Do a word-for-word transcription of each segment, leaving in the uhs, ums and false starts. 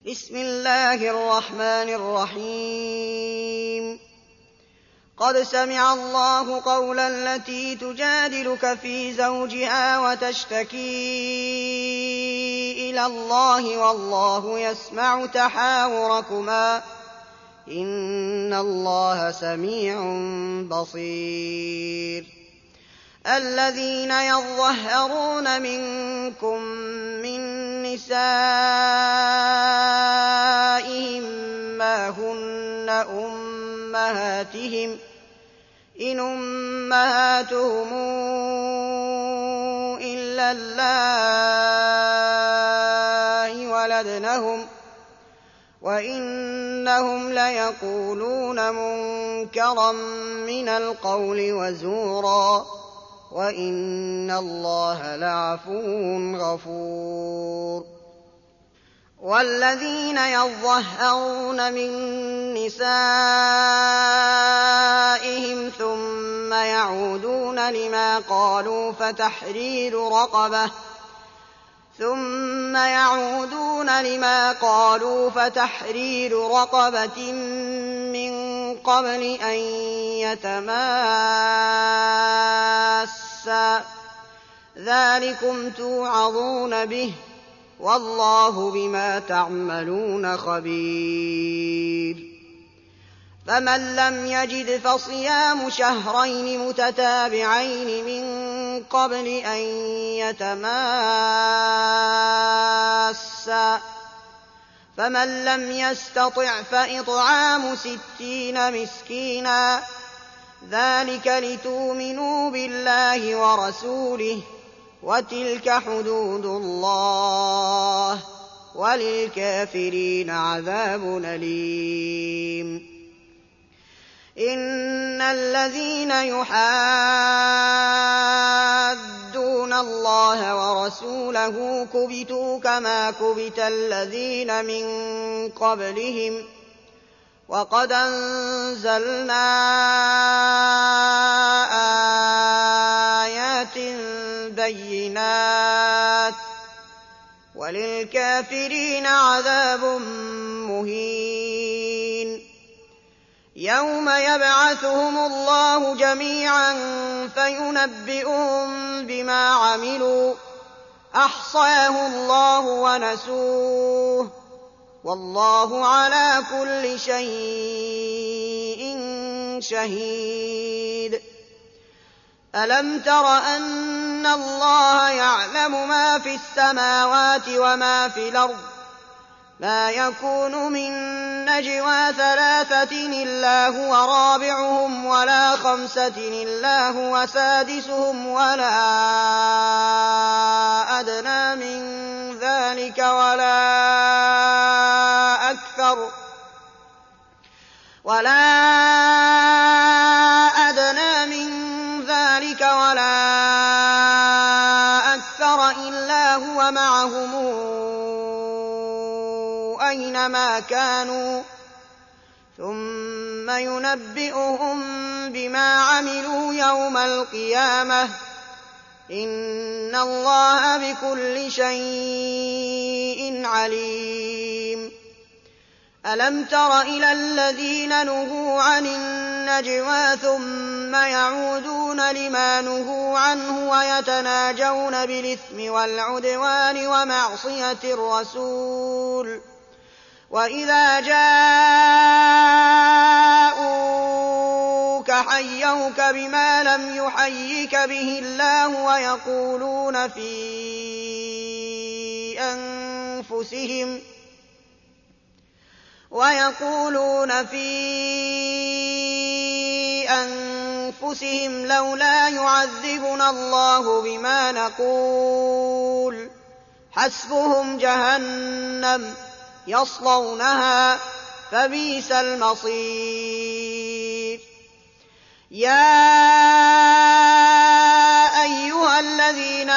بسم الله الرحمن الرحيم قد سمع الله قول التي تجادلك في زوجها وتشتكي إلى الله والله يسمع تحاوركما إن الله سميع بصير الذين يظهرون منكم من نسائهم ما هن أمهاتهم إن أمهاتهم إلا اللائي ولدنهم وإنهم ليقولون منكرا من القول وزورا وإن الله لعفو غفور والذين يظهرون من نسائهم ثم يعودون لما قالوا فتحرير رقبة ثم يعودون لما قالوا فتحرير رقبة من قبل أن يتماسا ذلكم توعظون به والله بما تعملون خبير فمن لم يجد فصيام شهرين متتابعين من قبل أن يتماسا فمن لم يستطع فإطعام ستين مسكينا ذلك لتؤمنوا بالله ورسوله وتلك حدود الله وللكافرين عذاب أليم إن الذين يحادون الله ورسوله كبتوا كما كبت الذين من قبلهم وقد أنزلنا آيات بينات وللكافرين عذاب مهين يوم يبعثهم الله جميعا فينبئهم بما عملوا أحصاه الله ونسوه والله على كل شيء شهيد ألم تر أن الله يعلم ما في السماوات وما في الأرض ما يكون من نجوى ثلاثة إلا هو رابعهم ولا خمسة إلا هو سادسهم ولا أدنى من ذلك ولا أكثر ولا أدنى من ذلك ولا أكثر إلا هو معهم أينما كانوا ثم ينبئهم بما عملوا يوم القيامة إن الله بكل شيء عليم ألم تر إلى الذين نهوا عن النجوى ثم يعودون لما نهوا عنه ويتناجون بالإثم والعدوان ومعصية الرسول وإذا جاءوك حيوك بما لم يحيك به الله ويقولون في أنفسهم ويقولون في أنفسهم لولا يعذبنا الله بما نقول حسبهم جهنم يصلونها فبئس المصير يا أيها الذين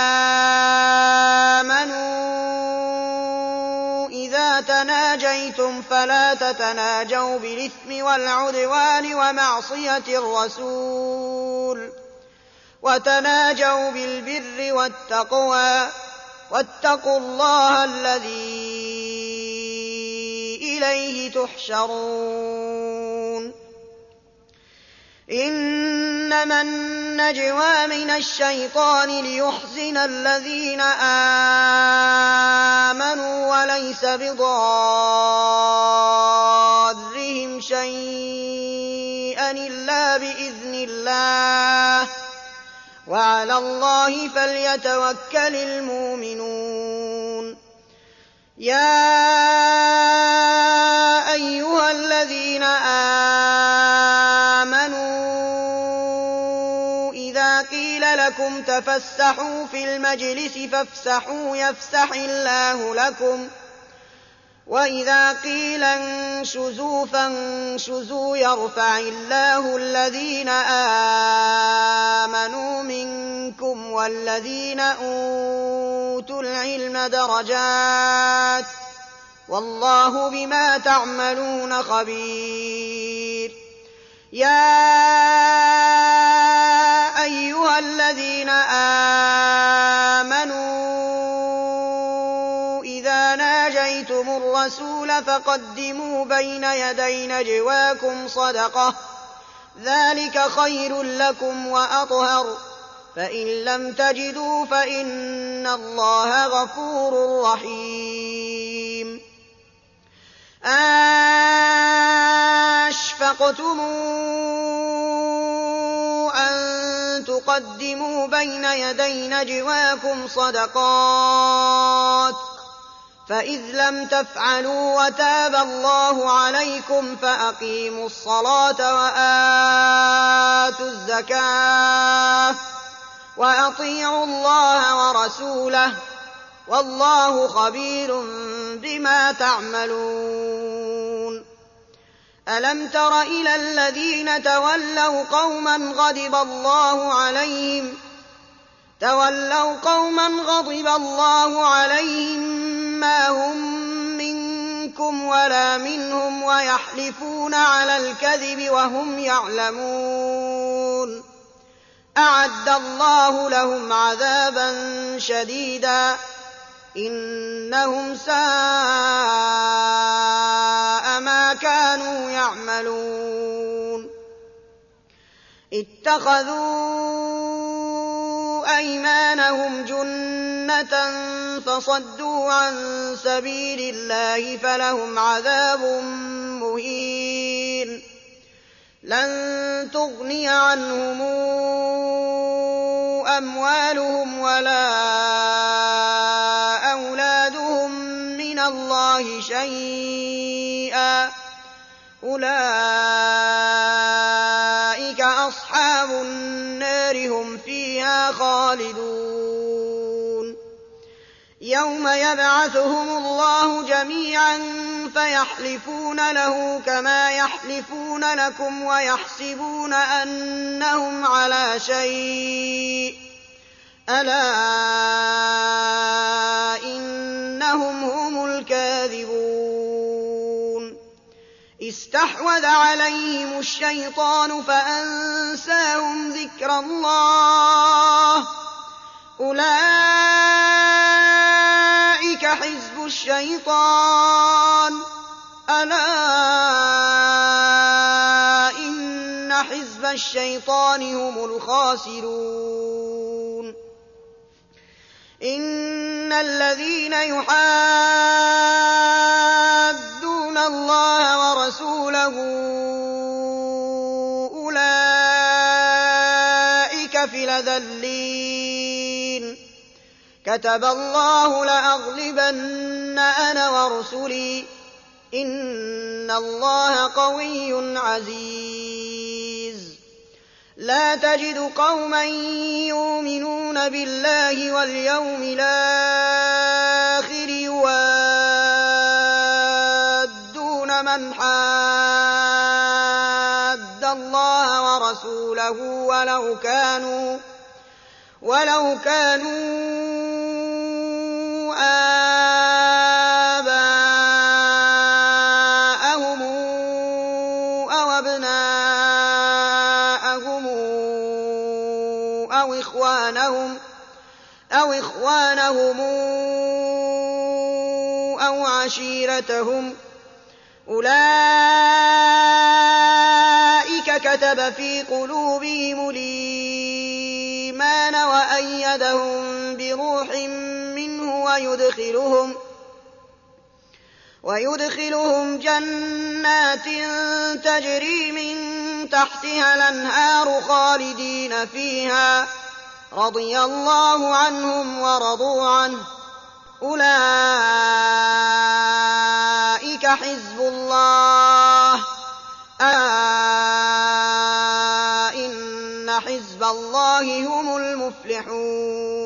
آمنوا إذا تناجيتم فلا تتناجوا بالإثم والعدوان ومعصية الرسول وتناجوا بالبر والتقوى واتقوا الله الذي إليه تحشرون إنما النجوى من الشيطان ليحزن الذين آمنوا وليس بضارهم شيئا إلا بإذن الله وعلى الله فليتوكل المؤمنون يا أيها الذين آمنوا إذا قيل لكم تفسحوا في المجلس فافسحوا يفسح الله لكم وإذا قيل انشزوا فانشزوا يرفع الله الذين آمنوا منكم والذين أوتوا العلم درجات والله بما تعملون خبير يا أيها الذين آمنوا إذا ناجيتم الرسول فقدموا بين يدي نجواكم صدقة ذلك خير لكم وأطهر فإن لم تجدوا فإن الله غفور رحيم أَأَشْفَقْتُمْ أَن تُقَدِّمُوا بَيْنَ يَدَيْ نَجْوَاكُمْ صَدَقَاتٍ فَإِذْ لَمْ تَفْعَلُوا وَتَابَ اللَّهُ عَلَيْكُمْ فَأَقِيمُوا الصَّلَاةَ وَآتُوا الزَّكَاةَ وَأَطِيعُوا اللَّهَ وَرَسُولَهُ وَاللَّهُ خَبِيرٌ بِمَا تَعْمَلُونَ أَلَمْ تَرَ إِلَى الَّذِينَ تَوَلَّوْا قَوْمًا غَضِبَ اللَّهُ عَلَيْهِمْ تَوَلَّوْا قَوْمًا غَضِبَ اللَّهُ عَلَيْهِمْ مَا هُمْ مِنكُمْ وَلَا مِنْهُمْ وَيَحْلِفُونَ عَلَى الْكَذِبِ وَهُمْ يَعْلَمُونَ أَعَدَّ اللَّهُ لَهُمْ عَذَابًا شَدِيدًا إِنَّهُمْ سَاءَ مَا كَانُوا يَعْمَلُونَ اتَّخَذُوا أَيْمَانَهُمْ جُنَّةً فَصَدُّوا عَن سَبِيلِ اللَّهِ فَلَهُمْ عَذَابٌ مُّهِينٌ لَّن تُغْنِيَ عَنْهُمْ أَمْوَالُهُمْ وَلَا أَوْلَادُهُم مِّنَ اللَّهِ شَيْئًا أُولَٰئِكَ أَصْحَابُ النَّارِ هُمْ فِيهَا خَالِدُونَ يَوْمَ يَبْعَثُهُمُ اللَّهُ جَمِيعًا فَيَحْلِفُونَ لَهُ كَمَا يَحْلِفُونَ لَكُمْ وَيَحْسَبُونَ أَنَّهُمْ عَلَىٰ شَيْءٍ أَلَا إِنَّهُمْ هُمُ الْكَاذِبُونَ اسْتَحْوَذَ عَلَيْهِمُ الشَّيْطَانُ فَأَنسَاهُمْ ذِكْرَ اللَّهِ أُولَٰئِكَ حِزْبُ الشَّيْطَانِ أَلَا إِنَّ حِزْبَ الشَّيْطَانِ هُمُ الْخَاسِرُونَ إِنَّ الَّذِينَ يُحَادُّونَ اللَّهَ وَرَسُولَهُ أُولَٰئِكَ فِي الْأَذَلِّينَ كَتَبَ اللَّهُ لَأَغْلِبَنَّ أَنَا وَرُسُلِي إِنَّ اللَّهَ قَوِيٌّ عَزِيزٌ لَّا تَجِدُ قَوْمًا يُؤْمِنُونَ بِاللَّهِ وَالْيَوْمِ الْآخِرِ يُوَادُّونَ مَنْ حَادَّ اللَّهَ وَرَسُولَهُ وَلَوْ كَانُوا وَلَوْ كَانُوا آبَاءَهُمْ أَوْ أَبْنَاءَهُمْ أَوْ إِخْوَانَهُمْ أَوْ إِخْوَانَهُمْ أَوْ عَشِيرَتَهُمْ أولئك كتب في قلوبهم الإيمان وأيدهم بروح منه ويدخلهم, ويدخلهم جنات تجري من تحتها الأنهار خالدين فيها رضي الله عنهم ورضوا عنه أولئك حزب الله ألا إن حزب الله هم المفلحون